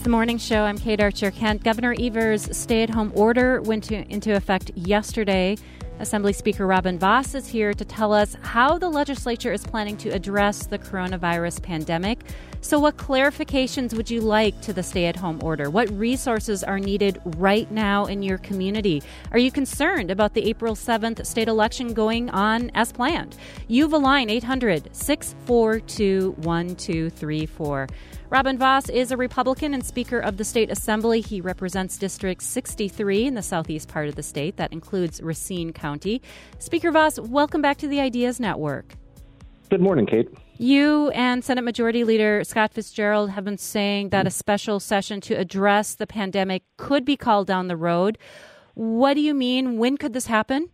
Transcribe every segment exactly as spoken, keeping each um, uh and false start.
The Morning Show. I'm Kate Archer-Kent. Governor Evers' stay-at-home order went to, into effect yesterday. Assembly Speaker Robin Vos is here to tell us how the legislature is planning to address the coronavirus pandemic. So what clarifications would you like to the stay-at-home order? What resources are needed right now in your community? Are you concerned about the April seventh state election going on as planned? You've a line, eight hundred, six four two, one two three four. Robin Vos is a Republican and Speaker of the State Assembly. He represents District sixty-three in the southeast part of the state. That includes Racine County. Speaker Vos, welcome back to the Ideas Network. Good morning, Kate. You and Senate Majority Leader Scott Fitzgerald have been saying that a special session to address the pandemic could be called down the road. What do you mean? When could this happen?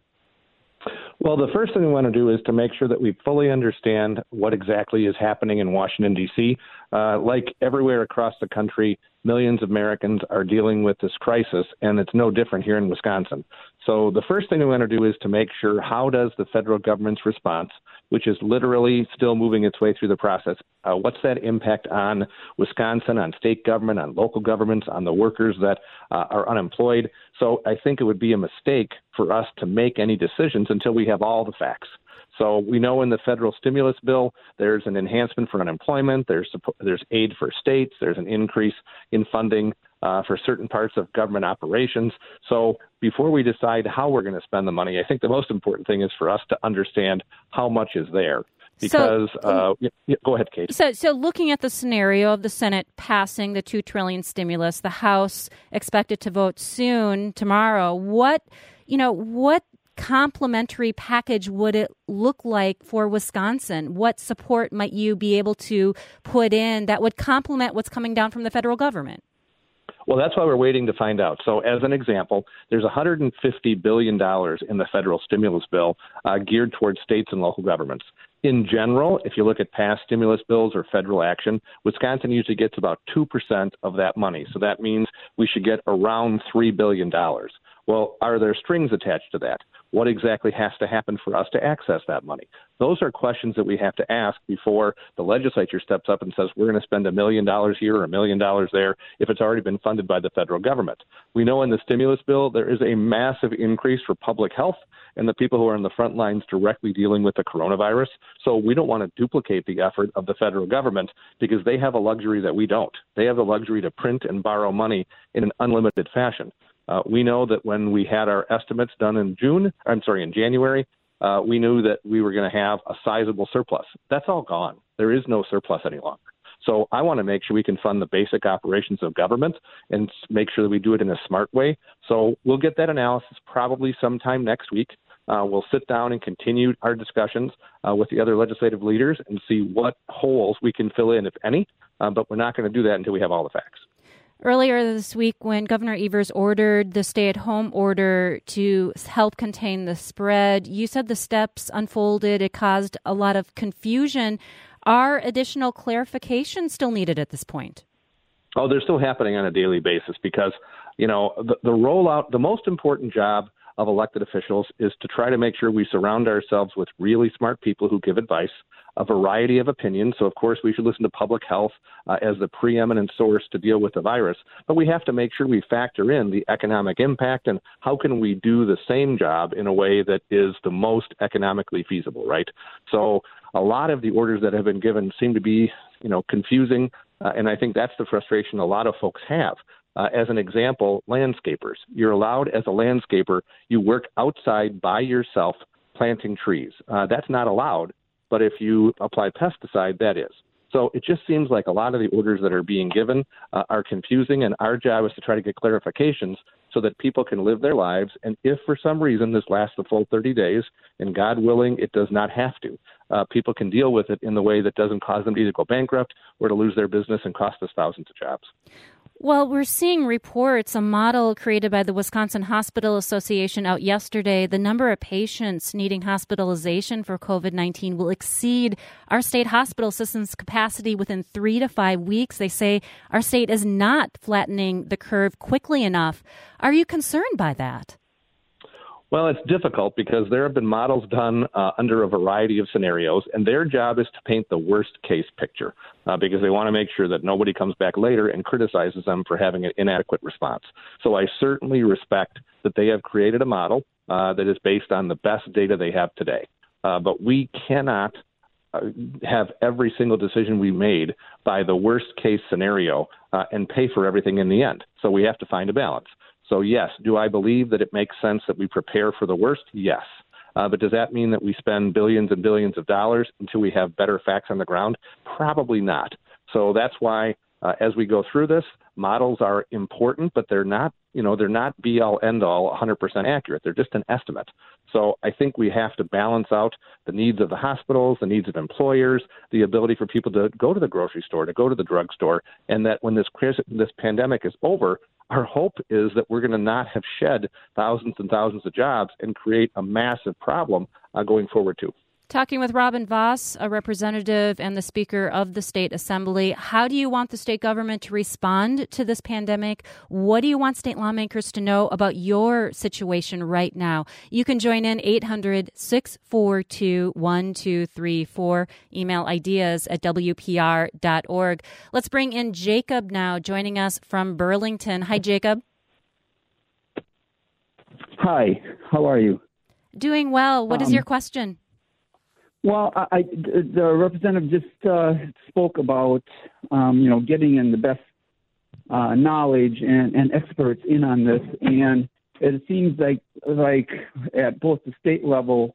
Well, the first thing we want to do is to make sure that we fully understand what exactly is happening in Washington, D C. Uh, like everywhere across the country, millions of Americans are dealing with this crisis, and it's no different here in Wisconsin. So the first thing we want to do is to make sure, how does the federal government's response, which is literally still moving its way through the process, uh, what's that impact on Wisconsin, on state government, on local governments, on the workers that uh, are unemployed? So I think it would be a mistake for us to make any decisions until we have all the facts. So we know in the federal stimulus bill, there's an enhancement for unemployment, there's there's aid for states, there's an increase in funding uh, for certain parts of government operations. So before we decide how we're going to spend the money, I think the most important thing is for us to understand how much is there. Because, so, uh, yeah, yeah, go ahead, Kate. So, so looking at the scenario of the Senate passing the two trillion dollars stimulus, the House expected to vote soon, tomorrow, what, you know, what complementary package would it look like for Wisconsin? What support might you be able to put in that would complement what's coming down from the federal government? Well, that's why we're waiting to find out. So as an example, there's one hundred fifty billion dollars in the federal stimulus bill uh, geared towards states and local governments. In general, if you look at past stimulus bills or federal action, Wisconsin usually gets about two percent of that money. So that means we should get around three billion dollars. Well, are there strings attached to that? What exactly has to happen for us to access that money? Those are questions that we have to ask before the legislature steps up and says we're going to spend a million dollars here or a million dollars there if it's already been funded by the federal government. We know in the stimulus bill there is a massive increase for public health and the people who are on the front lines directly dealing with the coronavirus. So we don't want to duplicate the effort of the federal government because they have a luxury that we don't. They have the luxury to print and borrow money in an unlimited fashion. Uh, we know that when we had our estimates done in June, I'm sorry, in January, uh, we knew that we were going to have a sizable surplus. That's all gone. There is no surplus any longer. So I want to make sure we can fund the basic operations of government and make sure that we do it in a smart way. So we'll get that analysis probably sometime next week. Uh, we'll sit down and continue our discussions uh, with the other legislative leaders and see what holes we can fill in, if any. Uh, but we're not going to do that until we have all the facts. Earlier this week, when Governor Evers ordered the stay-at-home order to help contain the spread, you said the steps unfolded. It caused a lot of confusion. Are additional clarifications still needed at this point? Oh, they're still happening on a daily basis because, you know, the, the rollout, the most important job of elected officials is to try to make sure we surround ourselves with really smart people who give advice, a variety of opinions. So, of course, we should listen to public health uh, as the preeminent source to deal with the virus. But we have to make sure we factor in the economic impact and how can we do the same job in a way that is the most economically feasible, right? So a lot of the orders that have been given seem to be, you know, confusing. Uh, and I think that's the frustration a lot of folks have. Uh, as an example, landscapers. You're allowed as a landscaper, you work outside by yourself planting trees. Uh, that's not allowed, but if you apply pesticide, that is. So it just seems like a lot of the orders that are being given uh, are confusing, and our job is to try to get clarifications so that people can live their lives. And if for some reason this lasts the full thirty days, and God willing, it does not have to, uh, people can deal with it in the way that doesn't cause them to either go bankrupt or to lose their business and cost us thousands of jobs. Well, we're seeing reports, a model created by the Wisconsin Hospital Association out yesterday. The number of patients needing hospitalization for COVID nineteen will exceed our state hospital system's capacity within three to five weeks. They say our state is not flattening the curve quickly enough. Are you concerned by that? Well, it's difficult because there have been models done uh, under a variety of scenarios, and their job is to paint the worst case picture uh, because they want to make sure that nobody comes back later and criticizes them for having an inadequate response. So I certainly respect that they have created a model uh, that is based on the best data they have today. Uh, but we cannot uh, have every single decision we made by the worst case scenario uh, and pay for everything in the end. So we have to find a balance. So, yes, do I believe that it makes sense that we prepare for the worst? Yes. Uh, but does that mean that we spend billions and billions of dollars until we have better facts on the ground? Probably not. So that's why uh, as we go through this, models are important, but they're not, you know, they're not be-all, end-all, one hundred percent accurate. They're just an estimate. So I think we have to balance out the needs of the hospitals, the needs of employers, the ability for people to go to the grocery store, to go to the drugstore, and that when this this pandemic is over, our hope is that we're going to not have shed thousands and thousands of jobs and create a massive problem uh, going forward, too. Talking with Robin Vos, a representative and the Speaker of the State Assembly. How do you want the state government to respond to this pandemic? What do you want state lawmakers to know about your situation right now? You can join in eight hundred, six four two, one two three four. Email ideas at W P R dot org. Let's bring in Jacob now, joining us from Burlington. Hi, Jacob. Hi, how are you? Doing well. What um, is your question? Well, I, I, the representative just uh, spoke about, um, you know, getting in the best uh, knowledge and, and experts in on this, and it seems like like at both the state level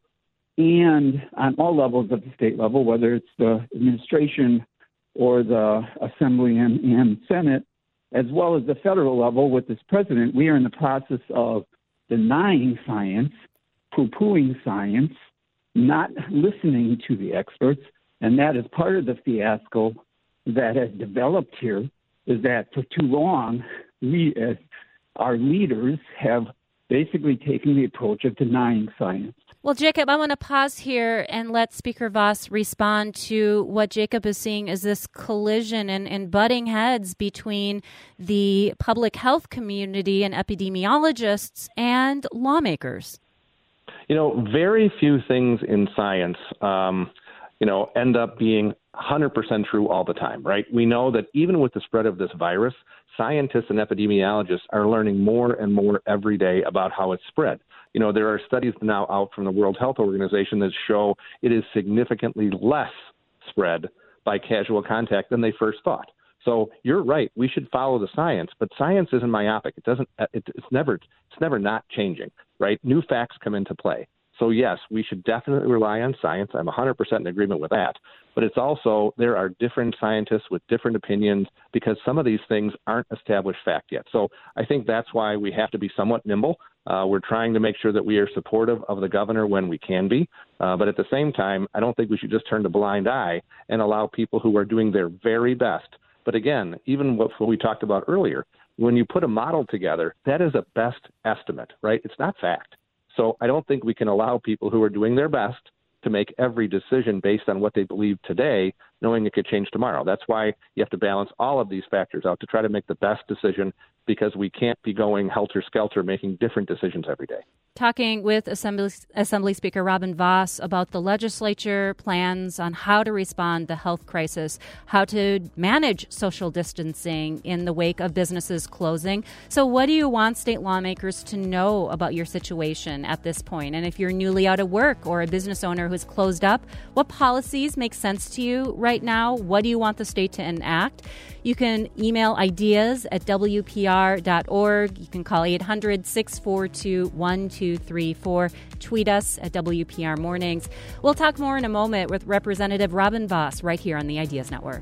and on all levels of the state level, whether it's the administration or the Assembly and, and Senate, as well as the federal level with this president, we are in the process of denying science, poo-pooing science, not listening to the experts, and that is part of the fiasco that has developed here, is that for too long, we as our leaders have basically taken the approach of denying science. Well, Jacob, I want to pause here and let Speaker Vos respond to what Jacob is seeing as this collision and, and butting heads between the public health community and epidemiologists and lawmakers. You know, very few things in science, um, you know, end up being one hundred percent true all the time, right? We know that even with the spread of this virus, scientists and epidemiologists are learning more and more every day about how it's spread. You know, there are studies now out from the World Health Organization that show it is significantly less spread by casual contact than they first thought. So you're right. We should follow the science, but science isn't myopic. It doesn't. It, it's never. It's never not changing. Right? New facts come into play. So yes, we should definitely rely on science. I'm one hundred percent in agreement with that. But it's also there are different scientists with different opinions because some of these things aren't established fact yet. So I think that's why we have to be somewhat nimble. Uh, we're trying to make sure that we are supportive of the governor when we can be. Uh, but at the same time, I don't think we should just turn a blind eye and allow people who are doing their very best. But again, even what we talked about earlier, when you put a model together, that is a best estimate, right? It's not fact. So I don't think we can allow people who are doing their best to make every decision based on what they believe today, knowing it could change tomorrow. That's why you have to balance all of these factors out to try to make the best decision, because we can't be going helter-skelter making different decisions every day. Talking with Assembly, Assembly Speaker Robin Vos about the legislature plans on how to respond to the health crisis, how to manage social distancing in the wake of businesses closing. So what do you want state lawmakers to know about your situation at this point? And if you're newly out of work or a business owner who's closed up, what policies make sense to you right now? What do you want the state to enact? You can email ideas at W P R dot org. You can call eight hundred, six four two, one two three four. Tweet us at W P R Mornings. We'll talk more in a moment with Representative Robin Vos right here on the Ideas Network.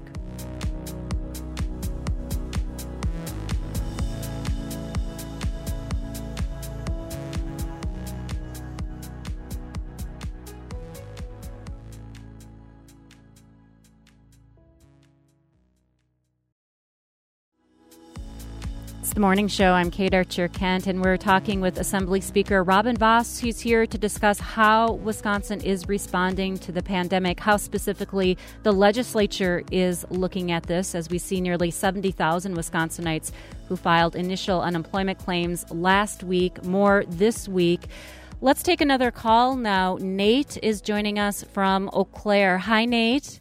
The Morning Show. I'm Kate Archer-Kent, and we're talking with Assembly Speaker Robin Vos, who's here to discuss how Wisconsin is responding to the pandemic, how specifically the legislature is looking at this, as we see nearly seventy thousand Wisconsinites who filed initial unemployment claims last week, more this week. Let's take another call now. Nate is joining us from Eau Claire. Hi, Nate.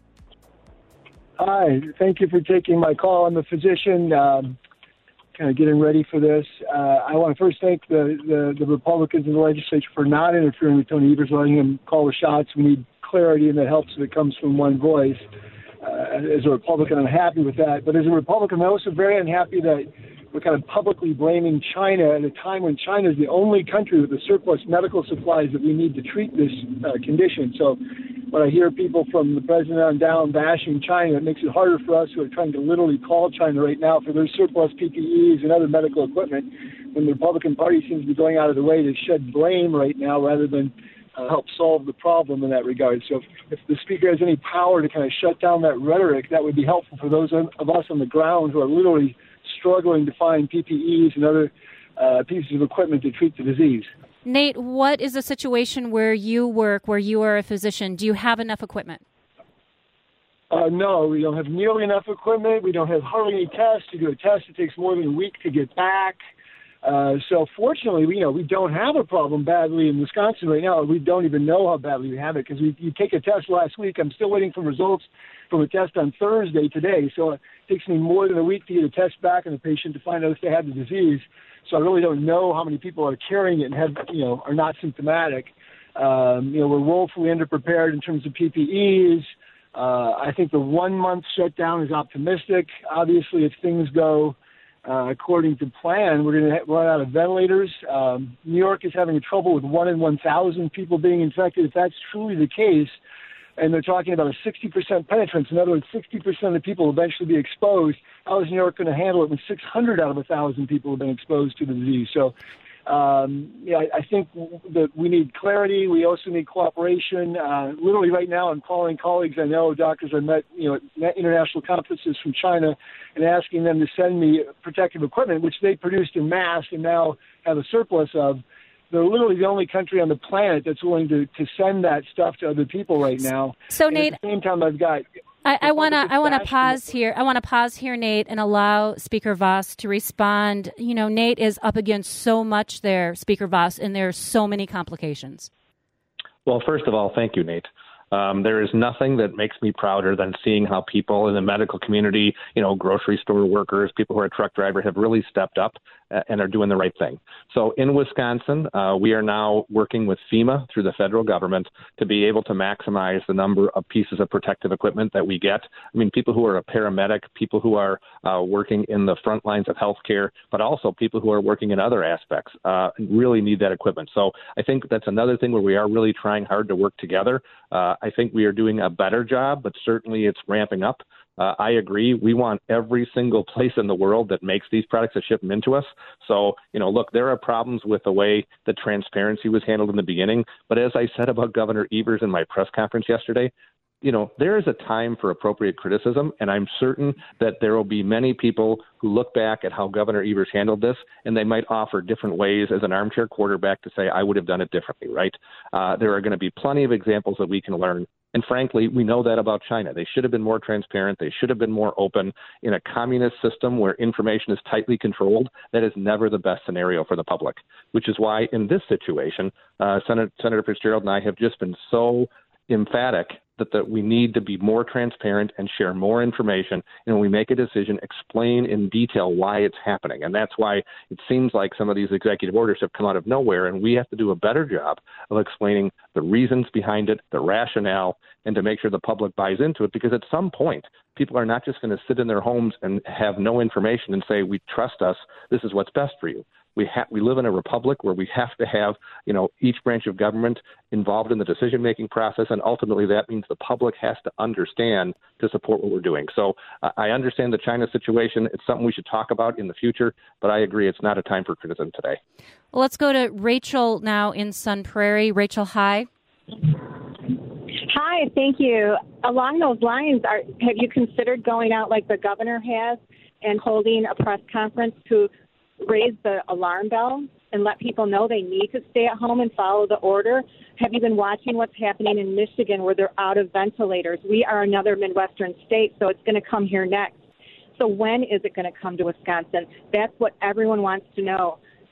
Hi. Thank you for taking my call. I'm a physician, um, kind of getting ready for this. Uh, I want to first thank the, the, the Republicans in the legislature for not interfering with Tony Evers, letting him call the shots. We need clarity, and that helps if it comes from one voice. Uh, as a Republican, I'm happy with that. But as a Republican, I'm also very unhappy that we're kind of publicly blaming China at a time when China is the only country with the surplus medical supplies that we need to treat this uh, condition. So when I hear people from the president on down bashing China, it makes it harder for us who are trying to literally call China right now for their surplus P P Es and other medical equipment, when the Republican Party seems to be going out of the way to shed blame right now rather than uh, help solve the problem in that regard. So if, if the Speaker has any power to kind of shut down that rhetoric, that would be helpful for those of us on the ground who are literally struggling to find P P Es and other uh, pieces of equipment to treat the disease. Nate, what is the situation where you work, where you are a physician? Do you have enough equipment? Uh, no, we don't have nearly enough equipment. We don't have hardly any tests. To do a test, it takes more than a week to get back. Uh, so fortunately, we, you know, we don't have a problem badly in Wisconsin right now. We don't even know how badly we have it because we you take a test last week. I'm still waiting for results from a test on Thursday today. So it takes me more than a week to get a test back on the patient to find out if they have the disease. So I really don't know how many people are carrying it and have, you know, are not symptomatic. Um, you know, we're woefully underprepared in terms of P P Es. Uh, I think the one-month shutdown is optimistic. Obviously, if things go uh, according to plan, we're going to run out of ventilators. Um, New York is having trouble with one in one thousand people being infected. If that's truly the case, and they're talking about a sixty percent penetrance, in other words, sixty percent of people will eventually be exposed, how is New York going to handle it when six hundred out of one thousand people have been exposed to the disease? So, um, yeah, I, I think that we need clarity. We also need cooperation. Uh, literally right now, I'm calling colleagues I know, doctors I met, you know, at international conferences from China, and asking them to send me protective equipment, which they produced in mass and now have a surplus of. They're literally the only country on the planet that's willing to, to send that stuff to other people right now. So, and Nate, at the same time, I've got. I want to I want to pause here. I want to pause here, Nate, and allow Speaker Vos to respond. You know, Nate is up against so much there, Speaker Vos, and there are so many complications. Well, first of all, thank you, Nate. Um, there is nothing that makes me prouder than seeing how people in the medical community, you know, grocery store workers, people who are truck drivers, have really stepped up and are doing the right thing. So in Wisconsin, uh, we are now working with FEMA through the federal government to be able to maximize the number of pieces of protective equipment that we get. I mean, people who are a paramedic, people who are uh, working in the front lines of healthcare, but also people who are working in other aspects uh, really need that equipment. So I think that's another thing where we are really trying hard to work together. Uh, I think we are doing a better job, but certainly it's ramping up. Uh, I agree. We want every single place in the world that makes these products to ship them into us. So, you know, look, there are problems with the way the transparency was handled in the beginning. But as I said about Governor Evers in my press conference yesterday, you know, there is a time for appropriate criticism, and I'm certain that there will be many people who look back at how Governor Evers handled this, and they might offer different ways as an armchair quarterback to say, I would have done it differently, right? Uh, there are going to be plenty of examples that we can learn. And frankly, we know that about China. They should have been more transparent. They should have been more open. In a communist system where information is tightly controlled, that is never the best scenario for the public, which is why in this situation, uh, Senator, Senator Fitzgerald and I have just been so emphatic that, that we need to be more transparent and share more information. And when we make a decision, explain in detail why it's happening. And that's why it seems like some of these executive orders have come out of nowhere, and we have to do a better job of explaining the reasons behind it, the rationale, and to make sure the public buys into it. Because at some point, people are not just going to sit in their homes and have no information and say, we trust us, this is what's best for you. We have we live in a republic where we have to have, you know, each branch of government involved in the decision-making process, and ultimately that means the public has to understand to support what we're doing. So uh, I understand the China situation. It's something we should talk about in the future, but I agree it's not a time for criticism today. Well, let's go to Rachel now in Sun Prairie. Rachel, hi. Hi, thank you. Along those lines, are, have you considered going out like the governor has and holding a press conference to raise the alarm bell and let people know they need to stay at home and follow the order? Have you been watching what's happening in Michigan where they're out of ventilators? We are another Midwestern state, so it's going to come here next. So when is it going to come to Wisconsin? That's what everyone wants to know.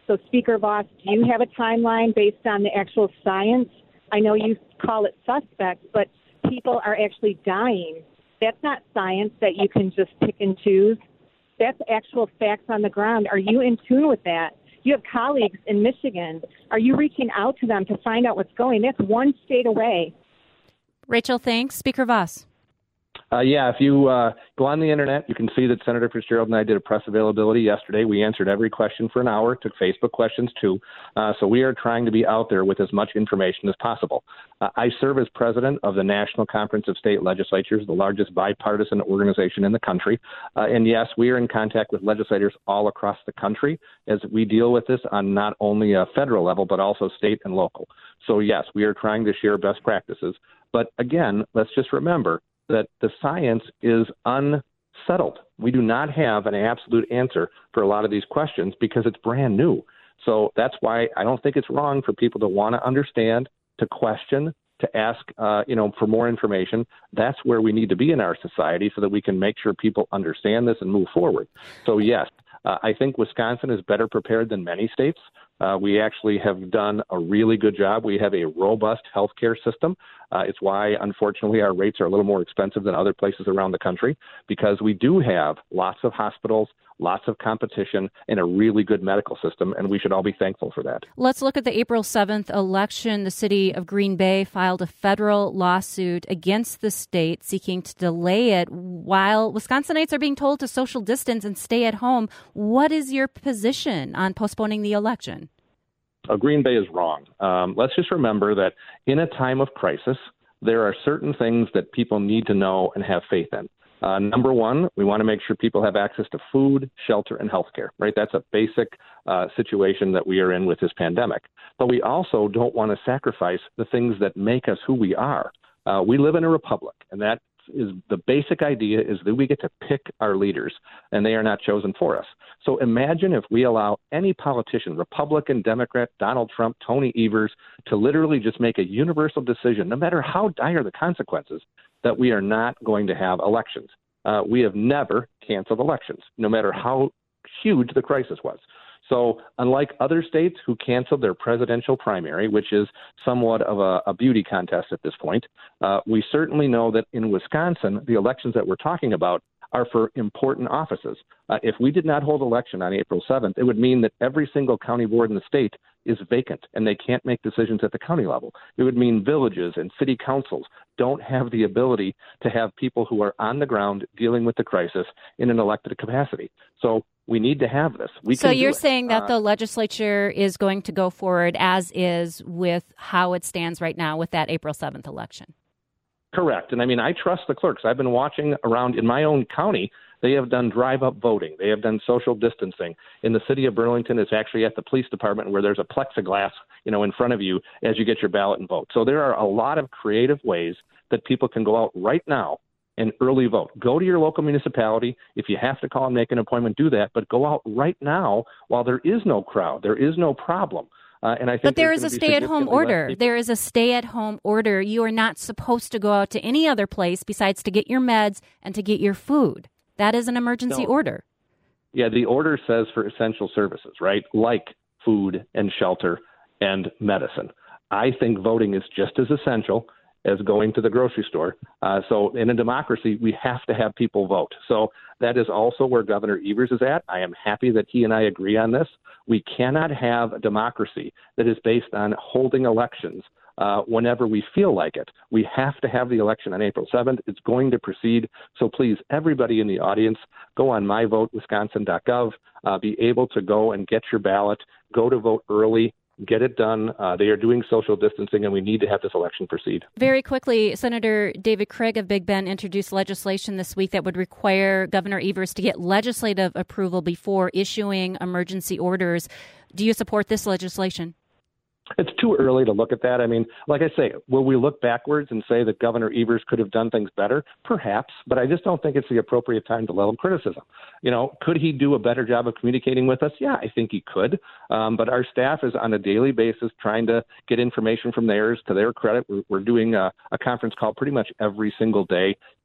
So, Speaker Voss, do you have a timeline based on the actual science? I know you call it suspect, but people are actually dying. That's not science that you can just pick and choose. That's actual facts on the ground. Are you in tune with that? You have colleagues in Michigan. Are you reaching out to them to find out what's going? That's one state away. Rachel, thanks. Speaker Voss. Uh, yeah, if you uh, go on the internet, you can see that Senator Fitzgerald and I did a press availability yesterday. We answered every question for an hour, took Facebook questions too. Uh, so we are trying to be out there with as much information as possible. Uh, I serve as president of the National Conference of State Legislatures, the largest bipartisan organization in the country. Uh, and yes, we are in contact with legislators all across the country as we deal with this on not only a federal level, but also state and local. So yes, we are trying to share best practices. But again, let's just remember that the science is unsettled. We do not have an absolute answer for a lot of these questions because it's brand new. So that's why I don't think it's wrong for people to want to understand, to question, to ask, uh, you know, for more information. That's where we need to be in our society so that we can make sure people understand this and move forward. So yes, uh, I think Wisconsin is better prepared than many states. Uh, we actually have done a really good job. We have a robust healthcare system. Uh, it's why, unfortunately, our rates are a little more expensive than other places around the country because we do have lots of hospitals, lots of competition, and a really good medical system, and we should all be thankful for that. Let's look at the April seventh election. The city of Green Bay filed a federal lawsuit against the state seeking to delay it while Wisconsinites are being told to social distance and stay at home. What is your position on postponing the election? Uh, Green Bay is wrong. Um, let's just remember that in a time of crisis, there are certain things that people need to know and have faith in. Uh, number one, we want to make sure people have access to food, shelter, and health care, right? That's a basic uh, situation that we are in with this pandemic. But we also don't want to sacrifice the things that make us who we are. Uh, we live in a republic, and that is the basic idea is that we get to pick our leaders, and they are not chosen for us. So imagine if we allow any politician, Republican, Democrat, Donald Trump, Tony Evers, to literally just make a universal decision, no matter how dire the consequences, that we are not going to have elections. Uh, we have never canceled elections, no matter how huge the crisis was. So unlike other states who canceled their presidential primary, which is somewhat of a, a beauty contest at this point, uh, we certainly know that in Wisconsin, the elections that we're talking about are for important offices. Uh, if we did not hold election on April seventh, it would mean that every single county board in the state is vacant and they can't make decisions at the county level. It would mean villages and city councils don't have the ability to have people who are on the ground dealing with the crisis in an elected capacity. So we need to have this. We so can you're do it. saying that uh, the legislature is going to go forward as is with how it stands right now with that April seventh election? Correct. And I mean, I trust the clerks. I've been watching around in my own county. They have done drive-up voting. They have done social distancing. In the city of Burlington, it's actually at the police department where there's a plexiglass, you know, in front of you as you get your ballot and vote. So there are a lot of creative ways that people can go out right now and early vote. Go to your local municipality. If you have to call and make an appointment, do that. But go out right now while there is no crowd. There is no problem. Uh, and I think but there is a stay-at-home order. There is a stay-at-home order. You are not supposed to go out to any other place besides to get your meds and to get your food. That is an emergency no. order. Yeah, the order says for essential services, right, like food and shelter and medicine. I think voting is just as essential as going to the grocery store. Uh, so in a democracy, we have to have people vote. So that is also where Governor Evers is at. I am happy that he and I agree on this. We cannot have a democracy that is based on holding elections uh, whenever we feel like it. We have to have the election on April seventh. It's going to proceed. So please, everybody in the audience, go on my vote wisconsin dot gov, uh, be able to go and get your ballot, go to vote early. Get it done. Uh, they are doing social distancing, and we need to have this election proceed. Very quickly, Senator David Craig of Big Bend introduced legislation this week that would require Governor Evers to get legislative approval before issuing emergency orders. Do you support this legislation? It's too early to look at that. I mean, like I say, will we look backwards and say that Governor Evers could have done things better? Perhaps, but I just don't think it's the appropriate time to level criticism. You know, could he do a better job of communicating with us? Yeah, I think he could. Um, but our staff is on a daily basis trying to get information from theirs. To their credit, we're, we're doing a, a conference call pretty much every single day,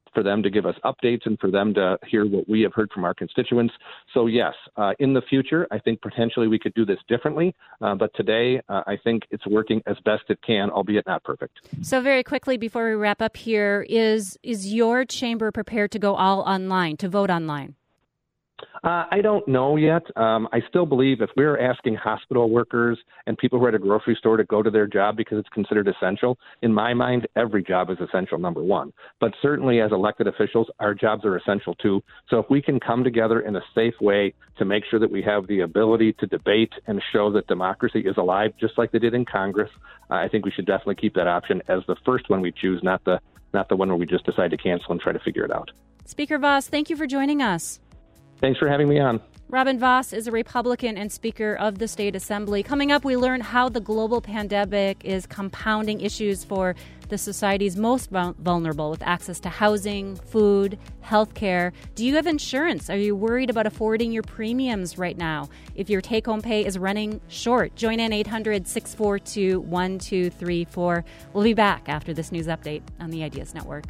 for them to give us updates and for them to hear what we have heard from our constituents. So, yes, uh, in the future, I think potentially we could do this differently. Uh, but today, uh, I think it's working as best it can, albeit not perfect. So very quickly, before we wrap up here, is is your chamber prepared to go all online, to vote online? Uh, I don't know yet. Um, I still believe if we're asking hospital workers and people who are at a grocery store to go to their job because it's considered essential, in my mind, every job is essential, number one. But certainly as elected officials, our jobs are essential too. So if we can come together in a safe way to make sure that we have the ability to debate and show that democracy is alive, just like they did in Congress, uh, I think we should definitely keep that option as the first one we choose, not the not the one where we just decide to cancel and try to figure it out. Speaker Vos, thank you for joining us. Thanks for having me on. Robin Vos is a Republican and Speaker of the State Assembly. Coming up, we learn how the global pandemic is compounding issues for the society's most vulnerable with access to housing, food, health care. Do you have insurance? Are you worried about affording your premiums right now? If your take-home pay is running short, join in eight hundred, six four two, one two three four. We'll be back after this news update on the Ideas Network.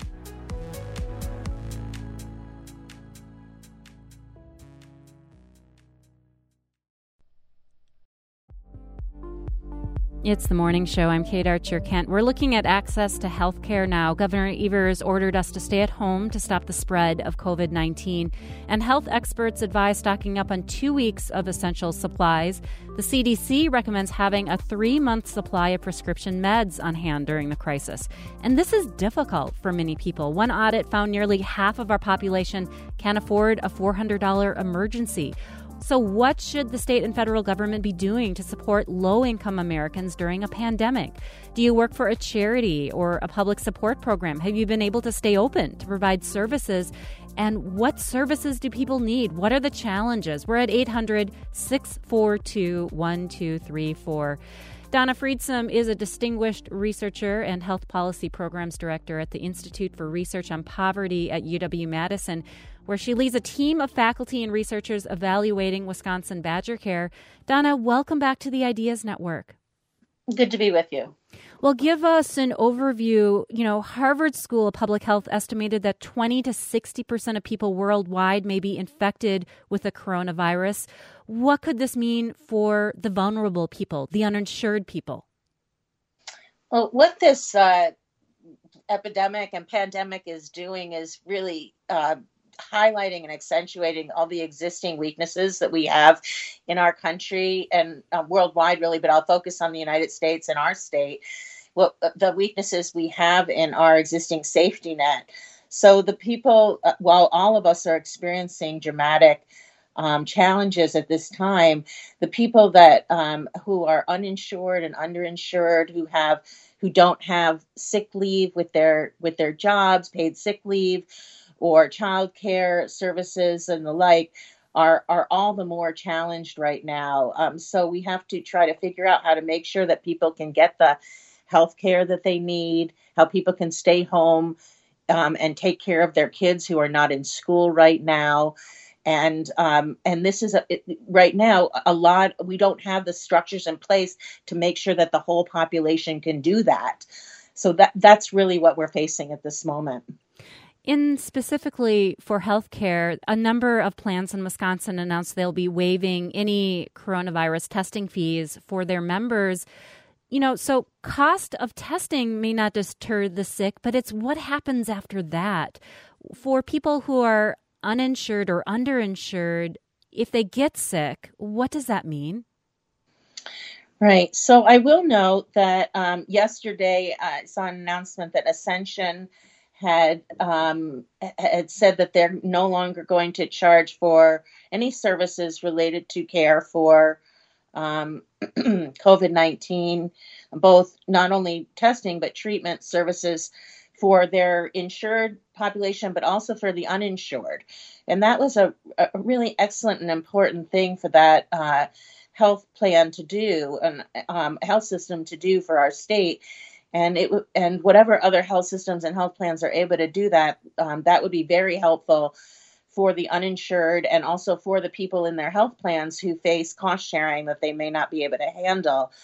It's the morning show. I'm Kate Archer-Kent. We're looking at access to health care now. Governor Evers ordered us to stay at home to stop the spread of covid nineteen, and health experts advise stocking up on two weeks of essential supplies. The C D C recommends having a three-month supply of prescription meds on hand during the crisis. And this is difficult for many people. One audit found nearly half of our population can't afford a four hundred dollars emergency. So what should the state and federal government be doing to support low-income Americans during a pandemic? Do you work for a charity or a public support program? Have you been able to stay open to provide services? And what services do people need? What are the challenges? We're at eight hundred, six four two, one two three four. Donna Friedsam is a distinguished researcher and health policy programs director at the Institute for Research on Poverty at U W-Madison, where she leads a team of faculty and researchers evaluating Wisconsin Badger Care. Donna, welcome back to the Ideas Network. Good to be with you. Well, give us an overview. You know, Harvard School of Public Health estimated that twenty to sixty percent of people worldwide may be infected with the coronavirus. What could this mean for the vulnerable people, the uninsured people? Well, what this uh, epidemic and pandemic is doing is really uh, highlighting and accentuating all the existing weaknesses that we have in our country and uh, worldwide, really, but I'll focus on the United States and our state, well, the weaknesses we have in our existing safety net. So the people, uh, while all of us are experiencing dramatic um, challenges at this time, the people that um, who are uninsured and underinsured, who have who don't have sick leave with their with their jobs, paid sick leave, or child care services and the like, are are all the more challenged right now. Um, so we have to try to figure out how to make sure that people can get the health care that they need, how people can stay home um, and take care of their kids who are not in school right now. And um, and this is a, it, right now a lot. We don't have the structures in place to make sure that the whole population can do that. So that that's really what we're facing at this moment. In specifically for healthcare, a number of plans in Wisconsin announced they'll be waiving any coronavirus testing fees for their members. You know, so cost of testing may not deter the sick, but it's what happens after that. For people who are uninsured or underinsured, if they get sick, what does that mean? Right. So I will note that um, yesterday I saw an announcement that Ascension had um, had said that they're no longer going to charge for any services related to care for um, covid nineteen, both not only testing but treatment services for their insured population, but also for the uninsured. And that was a, a really excellent and important thing for that uh, health plan to do, and um, health system to do for our state. And it and whatever other health systems and health plans are able to do that, um, that would be very helpful for the uninsured and also for the people in their health plans who face cost sharing that they may not be able to handle.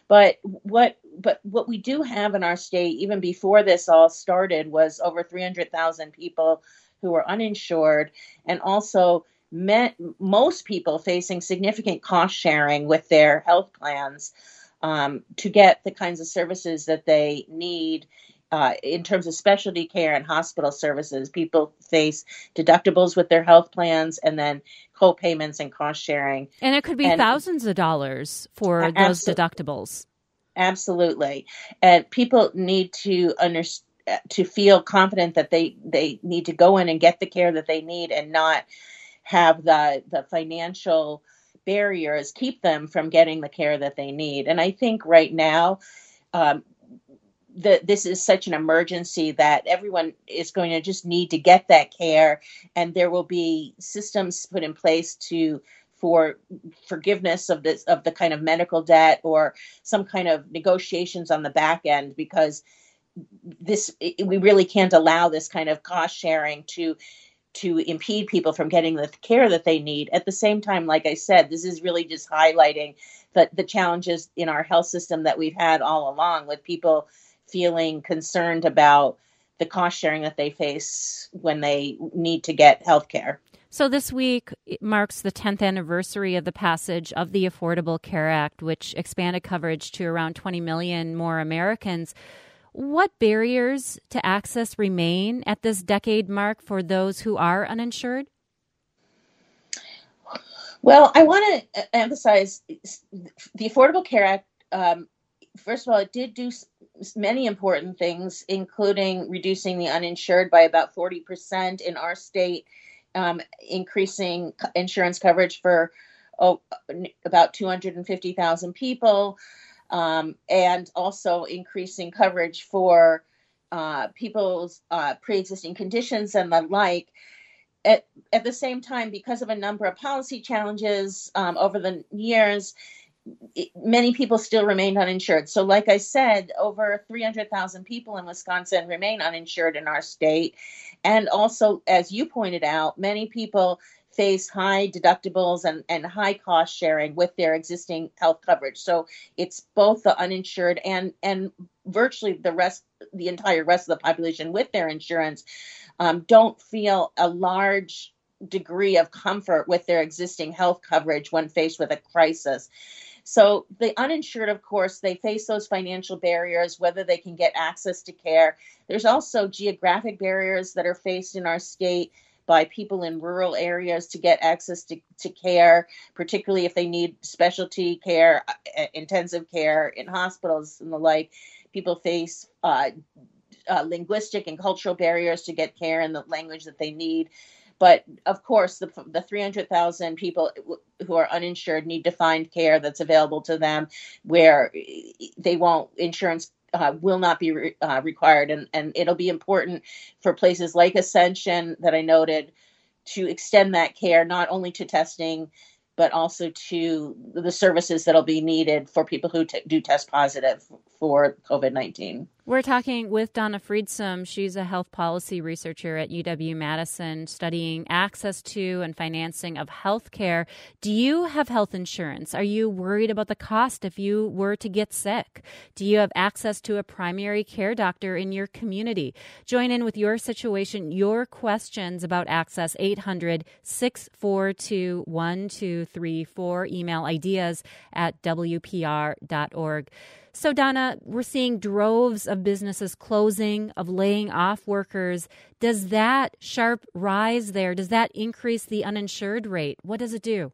But what but what we do have in our state, even before this all started, was over three hundred thousand people who were uninsured, and also met, most people facing significant cost sharing with their health plans um, to get the kinds of services that they need. Uh, in terms of specialty care and hospital services, people face deductibles with their health plans and then co-payments and cost sharing. And it could be and, thousands of dollars for uh, those abso- deductibles. Absolutely. And people need to understand, to feel confident that they, they need to go in and get the care that they need and not have the, the financial barriers keep them from getting the care that they need. And I think right now, um, the, this is such an emergency that everyone is going to just need to get that care, and there will be systems put in place to for forgiveness of this of the kind of medical debt or some kind of negotiations on the back end, because this we really can't allow this kind of cost sharing to to impede people from getting the care that they need. At the same time, like I said, this is really just highlighting the, the challenges in our health system that we've had all along, with people feeling concerned about the cost sharing that they face when they need to get health care. So this week marks the tenth anniversary of the passage of the Affordable Care Act, which expanded coverage to around twenty million more Americans. What barriers to access remain at this decade mark for those who are uninsured? Well, I want to emphasize the Affordable Care Act. Um, first of all, it did do many important things, including reducing the uninsured by about forty percent in our state, um, increasing insurance coverage for oh, about two hundred fifty thousand people, um, and also increasing coverage for uh, people's uh, pre-existing conditions and the like. At, at the same time, because of a number of policy challenges um, over the years, it, many people still remained uninsured. So like I said, over three hundred thousand people in Wisconsin remain uninsured in our state. And also, as you pointed out, many people face high deductibles and, and high cost sharing with their existing health coverage. So it's both the uninsured and, and virtually the rest, the entire rest of the population with their insurance um, don't feel a large degree of comfort with their existing health coverage when faced with a crisis. So the uninsured, of course, they face those financial barriers, whether they can get access to care. There's also geographic barriers that are faced in our state by people in rural areas to get access to, to care, particularly if they need specialty care, uh, intensive care in hospitals and the like. People face uh, uh, linguistic and cultural barriers to get care in the language that they need. But of course, the, the three hundred thousand people who are uninsured need to find care that's available to them where they won't, insurance uh, will not be re, uh, required. And, and it'll be important for places like Ascension that I noted to extend that care, not only to testing, but also to the services that'll be needed for people who t- do test positive for COVID nineteen. We're talking with Donna Friedsam. She's a health policy researcher at U W-Madison studying access to and financing of health care. Do you have health insurance? Are you worried about the cost if you were to get sick? Do you have access to a primary care doctor in your community? Join in with your situation, your questions about access, eight hundred, six four two, one two three four. Email ideas at w p r dot org. So, Donna, we're seeing droves of businesses closing, of laying off workers. Does that sharp rise there, does that increase the uninsured rate? What does it do?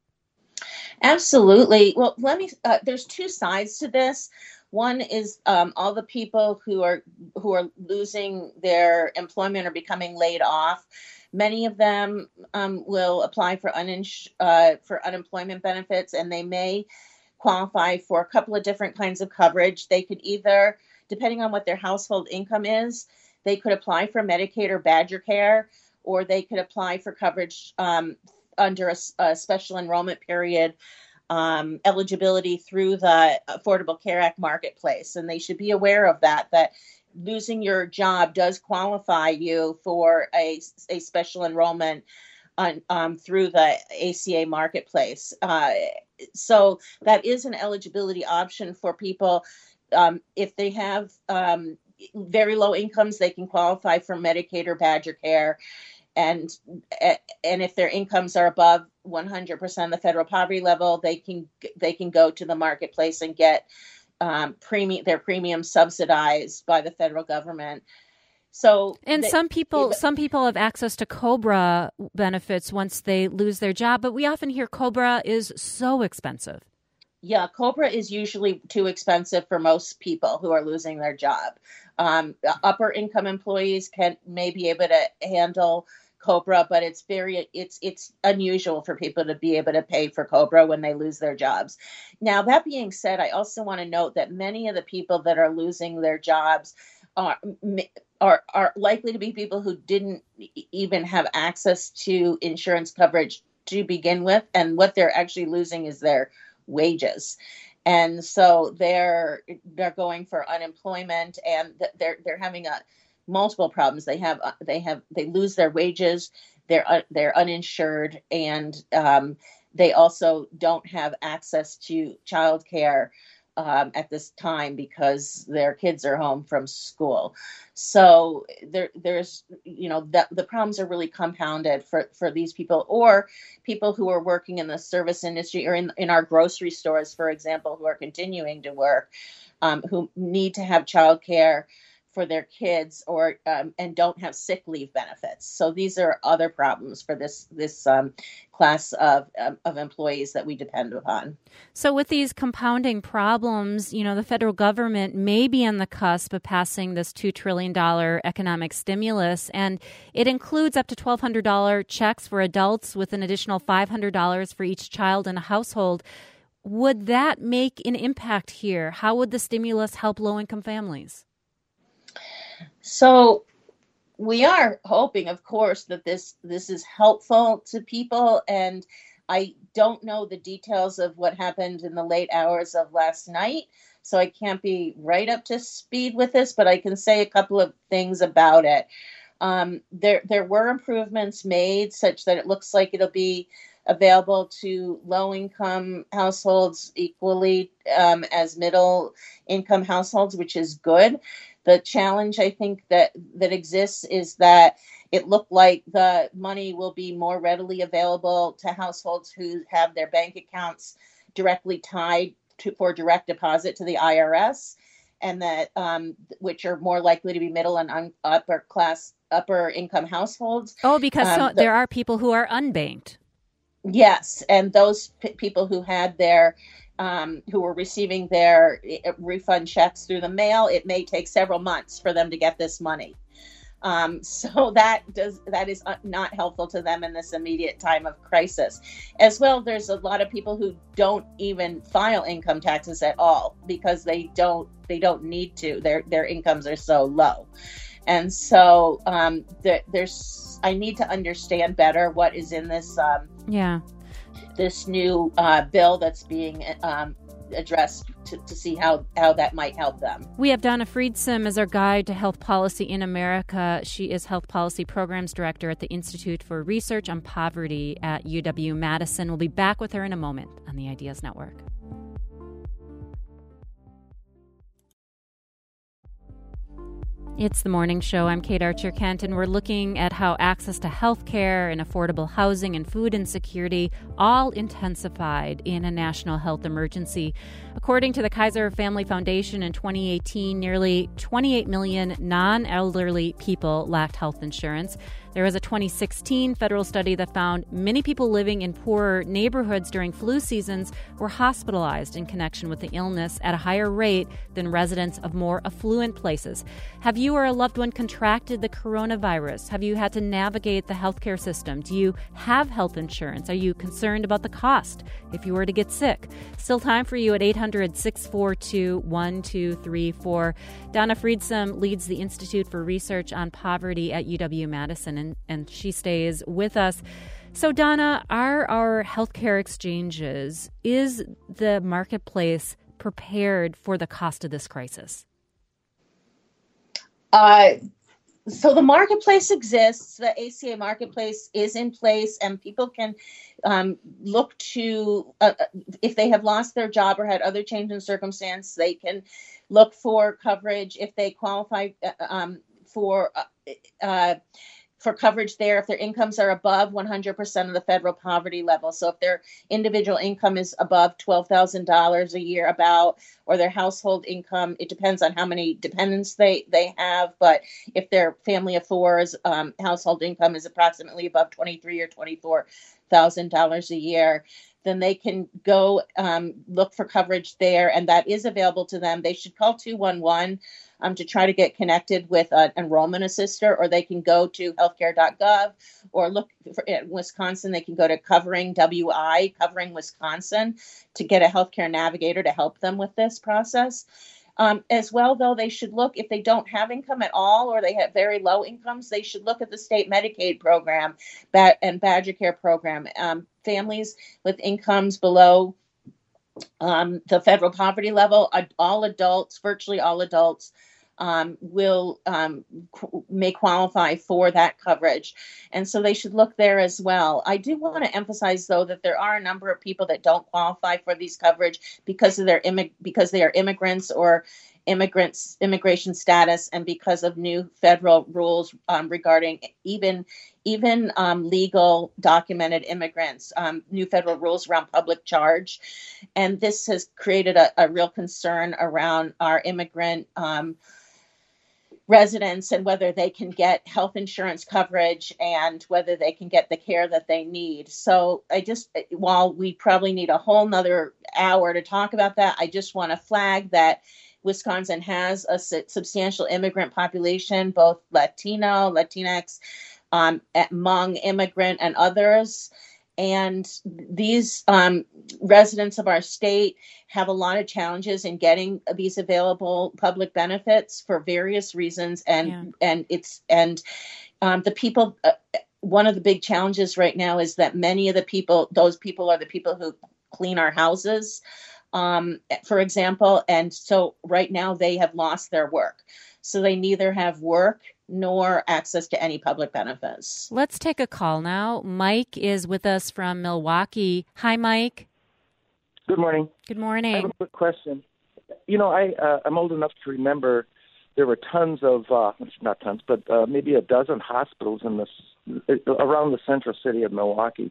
Absolutely. Well, let me, uh, there's two sides to this. One is um, all the people who are who are losing their employment or becoming laid off. Many of them um, will apply for, unins- uh, for unemployment benefits, and they may qualify for a couple of different kinds of coverage. They could either, depending on what their household income is, they could apply for Medicaid or Badger Care, or they could apply for coverage um, under a, a special enrollment period um, eligibility through the Affordable Care Act marketplace. And they should be aware of that, that losing your job does qualify you for a, a special enrollment on, um, through the A C A marketplace. Uh, so that is an eligibility option for people. Um, if they have um, very low incomes, they can qualify for Medicaid or Badger Care. And and if their incomes are above one hundred percent of the federal poverty level, they can they can go to the marketplace and get um, premium their premium subsidized by the federal government. So and they, some people they, some people have access to COBRA benefits once they lose their job, but we often hear COBRA is so expensive. Yeah, COBRA is usually too expensive for most people who are losing their job. Um, upper income employees can may be able to handle COBRA, but it's very it's it's unusual for people to be able to pay for COBRA when they lose their jobs. Now, that being said, I also want to note that many of the people that are losing their jobs are are are likely to be people who didn't even have access to insurance coverage to begin with, and what they're actually losing is their wages. And so they're they're going for unemployment, and they're they're having a multiple problems. They have they have they lose their wages. They're uh, they're uninsured, and um, they also don't have access to childcare um, at this time because their kids are home from school. So there there's you know that the problems are really compounded for, for these people, or people who are working in the service industry or in in our grocery stores, for example, who are continuing to work, um, who need to have childcare for their kids, or um, and don't have sick leave benefits. So these are other problems for this this um, class of um, of employees that we depend upon. So with these compounding problems, you know, the federal government may be on the cusp of passing this two trillion dollars economic stimulus, and it includes up to twelve hundred dollars checks for adults with an additional five hundred dollars for each child in a household. Would that make an impact here? How would the stimulus help low-income families? So we are hoping, of course, that this this is helpful to people. And I don't know the details of what happened in the late hours of last night, so I can't be right up to speed with this, but I can say a couple of things about it. Um, there, there were improvements made such that it looks like it'll be available to low-income households equally um, as middle-income households, which is good. The challenge, I think, that, that exists is that it looked like the money will be more readily available to households who have their bank accounts directly tied to for direct deposit to the I R S, and that um, which are more likely to be middle and un- upper class, upper income households. Oh, because um, so, the, there are people who are unbanked. Yes, and those p- people who had their Um, who were receiving their refund checks through the mail, it may take several months for them to get this money. Um, so that does that is not helpful to them in this immediate time of crisis. As well, there's a lot of people who don't even file income taxes at all because they don't they don't need to. Their their incomes are so low, and so um, there, there's I need to understand better what is in this. Um, yeah. this new uh, bill that's being um, addressed to, to see how, how that might help them. We have Donna Friedsom as our guide to health policy in America. She is Health Policy Programs Director at the Institute for Research on Poverty at U W Madison. We'll be back with her in a moment on the Ideas Network. It's the morning show. I'm Kate Archer-Kent, and we're looking at how access to health care and affordable housing and food insecurity all intensified in a national health emergency. According to the Kaiser Family Foundation in twenty eighteen, nearly twenty-eight million non-elderly people lacked health insurance. There was a twenty sixteen federal study that found many people living in poorer neighborhoods during flu seasons were hospitalized in connection with the illness at a higher rate than residents of more affluent places. Have you or a loved one contracted the coronavirus? Have you had to navigate the healthcare system? Do you have health insurance? Are you concerned about the cost if you were to get sick? Still time for you at eight hundred, six four two, one two three four. Donna Friedsom leads the Institute for Research on Poverty at U W Madison, and, and she stays with us. So, Donna, are our healthcare exchanges, is the marketplace prepared for the cost of this crisis? Uh, So the marketplace exists. The A C A marketplace is in place, and people can um, look to, uh, if they have lost their job or had other change in circumstance, they can look for coverage if they qualify uh, um, for uh, uh, for coverage there if their incomes are above one hundred percent of the federal poverty level. So if their individual income is above twelve thousand dollars a year about, or their household income, it depends on how many dependents they, they have. But if their family of four's um, household income is approximately above twenty-three or twenty-four thousand dollars a year, then they can go um, look for coverage there, and that is available to them. They should call two one one um, to try to get connected with an enrollment assistant, or they can go to healthcare dot gov, or look for, in Wisconsin, they can go to Covering W I, Covering Wisconsin, to get a healthcare navigator to help them with this process. Um, as well, though, they should look, if they don't have income at all or they have very low incomes, they should look at the state Medicaid program and Badger Care program. Um, families with incomes below um, the federal poverty level, all adults, virtually all adults, um, will um, qu- may qualify for that coverage. And so they should look there as well. I do want to emphasize, though, that there are a number of people that don't qualify for these coverage because of their immig- because they are immigrants or immigrants, immigration status, and because of new federal rules um, regarding even even um, legal documented immigrants, um, new federal rules around public charge. And this has created a, a real concern around our immigrant um, residents and whether they can get health insurance coverage and whether they can get the care that they need. So I just, while we probably need a whole nother hour to talk about that, I just want to flag that Wisconsin has a substantial immigrant population, both Latino, Latinx, um, Hmong immigrant and others. And these um, residents of our state have a lot of challenges in getting these available public benefits for various reasons. And yeah. and it's and um, the people, uh, one of the big challenges right now is that many of the people, those people are the people who clean our houses, um, for example. And so right now they have lost their work. So they neither have work nor access to any public benefits. Let's take a call now. Mike is with us from Milwaukee. Hi, Mike. Good morning. Good morning. I have a quick question. You know, I, uh, I'm old enough to remember there were tons of, uh, not tons, but uh, maybe a dozen hospitals in this around the central city of Milwaukee.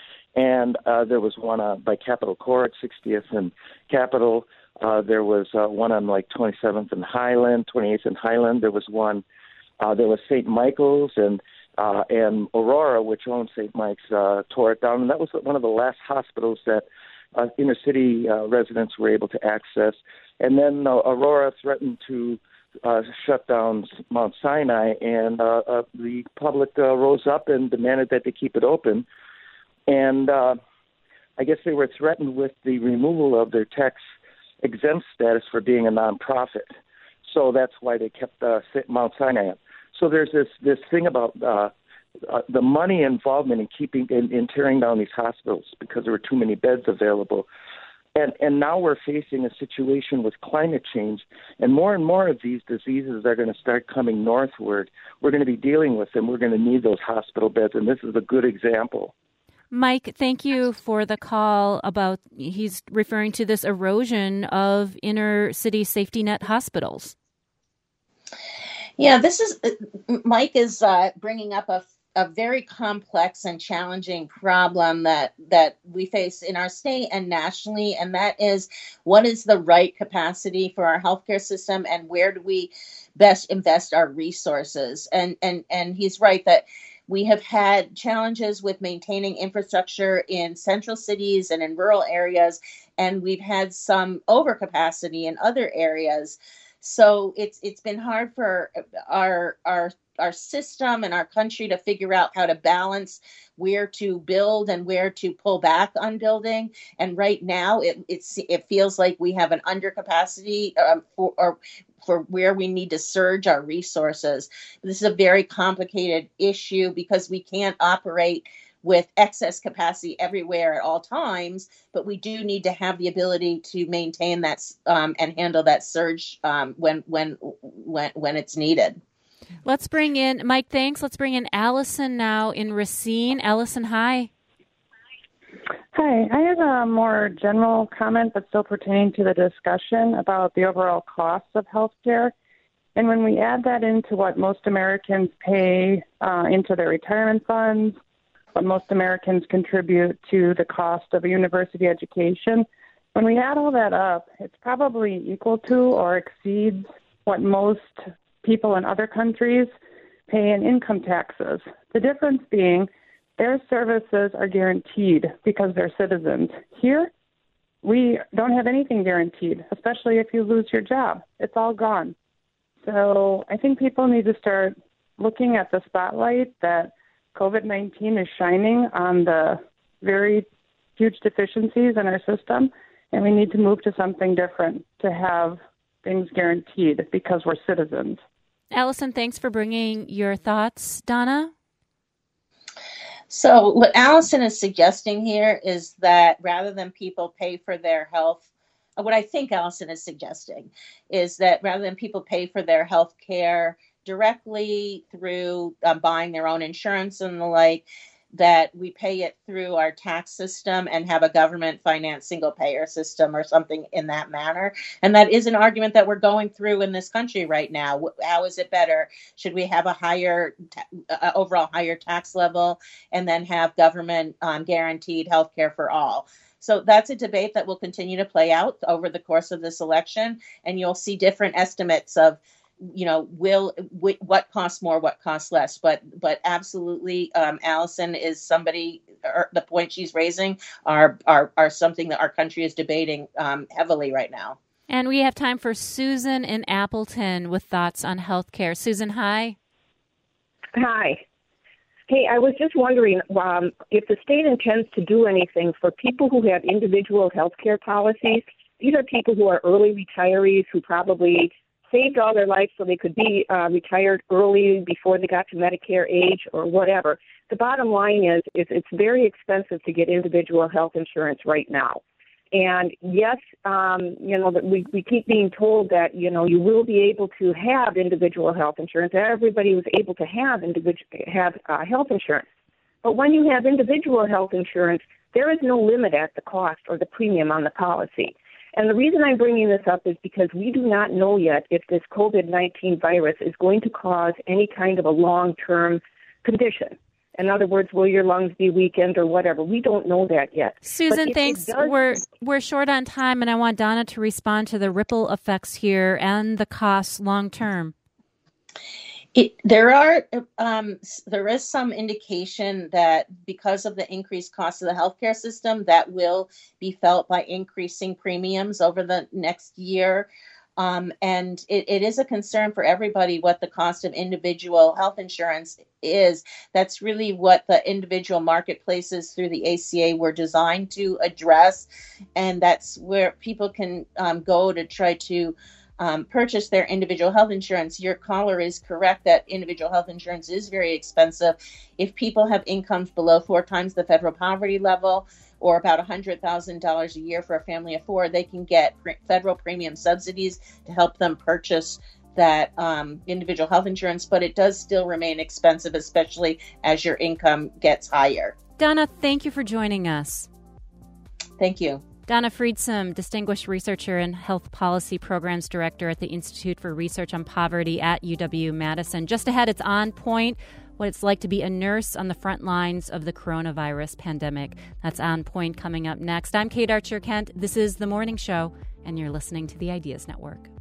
And uh, there was one uh, by Capitol Core at sixtieth and Capitol. Uh, there was uh, one on like twenty-seventh and Highland, twenty-eighth and Highland. There was one. Uh, there was Saint Michael's and uh, and Aurora, which owns Saint Mike's, uh, tore it down. And that was one of the last hospitals that uh, inner city uh, residents were able to access. And then uh, Aurora threatened to uh, shut down Mount Sinai, and uh, uh, the public uh, rose up and demanded that they keep it open. And uh, I guess they were threatened with the removal of their tax exempt status for being a nonprofit. So that's why they kept uh, Mount Sinai up. So there's this, this thing about uh, uh, the money involvement in keeping in, in tearing down these hospitals because there were too many beds available. And and now we're facing a situation with climate change, and more and more of these diseases are going to start coming northward. We're going to be dealing with them. We're going to need those hospital beds, and this is a good example. Mike, thank you for the call about, he's referring to this erosion of inner city safety net hospitals. Yeah, this is, Mike is uh, bringing up a, a very complex and challenging problem that, that we face in our state and nationally, and that is, what is the right capacity for our healthcare system, and where do we best invest our resources? And and and he's right that we have had challenges with maintaining infrastructure in central cities and in rural areas, and we've had some overcapacity in other areas. So it's it's been hard for our our our system and our country to figure out how to balance where to build and where to pull back on building. And right now, it it's it feels like we have an undercapacity um, for or for where we need to surge our resources. This is a very complicated issue because we can't operate with excess capacity everywhere at all times, but we do need to have the ability to maintain that um, and handle that surge um, when when when when it's needed. Let's bring in, Mike, thanks. Let's bring in Allison now in Racine. Allison, hi. Hi. I have a more general comment, but still pertaining to the discussion about the overall costs of health care. And when we add that into what most Americans pay uh, into their retirement funds, what most Americans contribute to the cost of a university education, when we add all that up, it's probably equal to or exceeds what most people in other countries pay in income taxes. The difference being their services are guaranteed because they're citizens. Here, we don't have anything guaranteed, especially if you lose your job. It's all gone. So I think people need to start looking at the spotlight that COVID nineteen is shining on the very huge deficiencies in our system, and we need to move to something different to have things guaranteed because we're citizens. Allison, thanks for bringing your thoughts. Donna? So what Allison is suggesting here is that rather than people pay for their health, what I think Allison is suggesting is that rather than people pay for their health care directly through um, buying their own insurance and the like, that we pay it through our tax system and have a government financed single payer system or something in that manner. And that is an argument that we're going through in this country right now. How is it better? Should we have a higher uh, overall higher tax level and then have government um, guaranteed health care for all? So that's a debate that will continue to play out over the course of this election. And you'll see different estimates of, you know, will w- what costs more, what costs less. But but absolutely, um, Allison is somebody, or the points she's raising are, are, are something that our country is debating um, heavily right now. And we have time for Susan in Appleton with thoughts on healthcare. Susan, hi. Hi. Hey, I was just wondering um, if the state intends to do anything for people who have individual health care policies. These are people who are early retirees who probably saved all their life so they could be uh, retired early before they got to Medicare age or whatever. The bottom line is, is it's very expensive to get individual health insurance right now. And yes, um, you know, that we, we keep being told that, you know, you will be able to have individual health insurance. Everybody was able to have individual have uh, health insurance. But when you have individual health insurance, there is no limit at the cost or the premium on the policy. And the reason I'm bringing this up is because we do not know yet if this COVID nineteen virus is going to cause any kind of a long-term condition. In other words, will your lungs be weakened or whatever? We don't know that yet. Susan, thanks. Does, we're we're short on time, and I want Donna to respond to the ripple effects here and the costs long term. It, there are um, there is some indication that because of the increased cost of the healthcare system, that will be felt by increasing premiums over the next year. Um, and it, it is a concern for everybody what the cost of individual health insurance is. That's really what the individual marketplaces through the A C A were designed to address. And that's where people can um, go to try to um, purchase their individual health insurance. Your caller is correct that individual health insurance is very expensive. If people have incomes below four times the federal poverty level, or about one hundred thousand dollars a year for a family of four, they can get pre- federal premium subsidies to help them purchase that um, individual health insurance, but it does still remain expensive, especially as your income gets higher. Donna, thank you for joining us. Thank you. Donna Friedsam, Distinguished Researcher and Health Policy Programs Director at the Institute for Research on Poverty at U W-Madison. Just ahead, it's On Point, what it's like to be a nurse on the front lines of the coronavirus pandemic. That's On Point coming up next. I'm Kate Archer-Kent. This is The Morning Show, and you're listening to the Ideas Network.